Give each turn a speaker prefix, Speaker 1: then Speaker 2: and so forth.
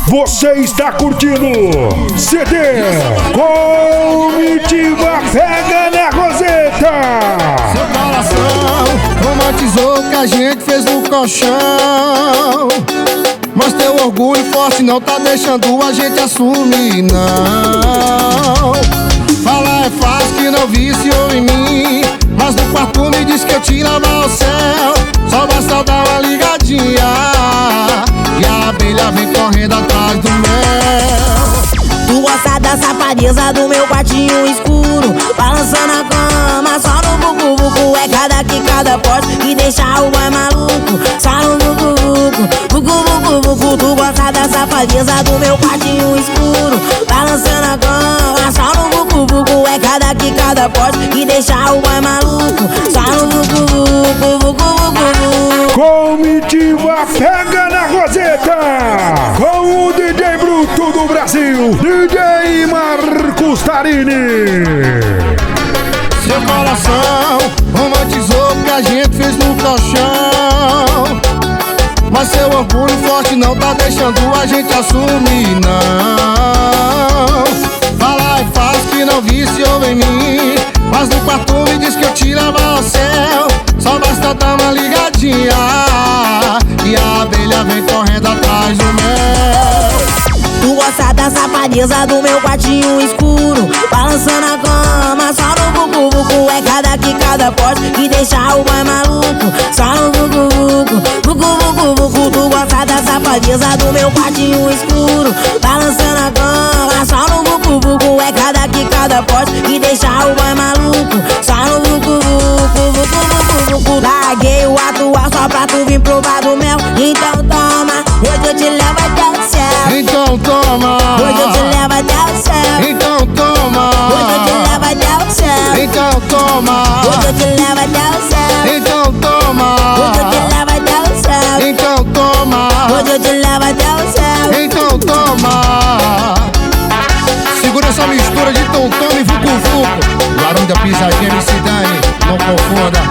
Speaker 1: Você está curtindo CD Comitiva Pega na Roseta.
Speaker 2: Seu coração romantizou o que a gente fez no colchão, mas teu orgulho forte não tá deixando a gente assumir, não. Falar é fácil que não viciou em mim, mas no quarto me disse que eu te lavo ao céu. Só basta dar uma ligadinha e a abelha vem correndo atrás do mel.
Speaker 3: Tu gosta da safadeza do meu quartinho escuro, balançando a cama, só no vucu-vucu. É cada quicada forte que deixa o boy maluco, só no vucu-vucu, vucu-vucu-vucu. Tu gosta da safadeza do meu quartinho escuro, balançando a cama, só no vucu-vucu. É cada quicada forte que deixa o boy maluco, só no vucu-vucu, vucu-vucu.
Speaker 1: Comitiva Pega na Roseta, com o DJ Bruto do Brasil, DJ Marcos Tarini.
Speaker 2: Seu coração romantizou o que a gente fez no colchão, mas seu orgulho forte não tá deixando a gente assumir, não. Falar é fácil que não viciou em mim, mas no quarto me diz que eu te levo ao céu. Só basta dar uma ligadinha e a abelha vem correndo atrás do mel.
Speaker 3: Tu gosta da safadeza do meu quartinho escuro, balançando a cama, só no vucu-vucu. É cada quicada forte que deixa o boy maluco, só no vucu-vucu, vucu-vucu-vucu. Tu gosta da safadeza do meu quartinho escuro, balançando a cama, só no vucu-vucu. É cada quicada forte que deixa o boy maluco, só no vucu-vucu, vucu-vucu-vucu. Larguei o atual só pra tu vir provar do mel. Então toma, hoje eu te levo até o céu.
Speaker 2: Então toma,
Speaker 3: hoje eu te levo até o céu.
Speaker 2: então toma,
Speaker 3: hoje eu te levo até o céu.
Speaker 2: então toma,
Speaker 3: hoje eu te levo até o céu.
Speaker 2: então toma,
Speaker 3: hoje eu te levo até o céu.
Speaker 2: então toma,
Speaker 3: hoje eu te levo até o céu.
Speaker 2: então toma. Segura essa mistura de tom-tom e vucu-vucu. Barão da Pisadinha, MC Dani, não confunda.